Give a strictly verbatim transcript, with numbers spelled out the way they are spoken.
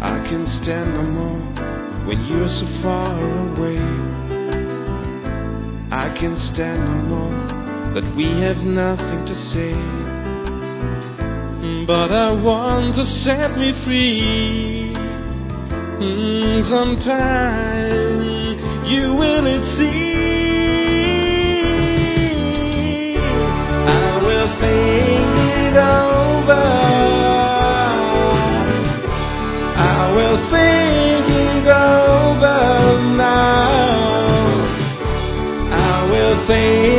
I can stand no more when you're so far away. I can stand no more that we have nothing to say. But I want to set me free. Mm, sometime you will it see. I will think it over. I will think it over now. I will think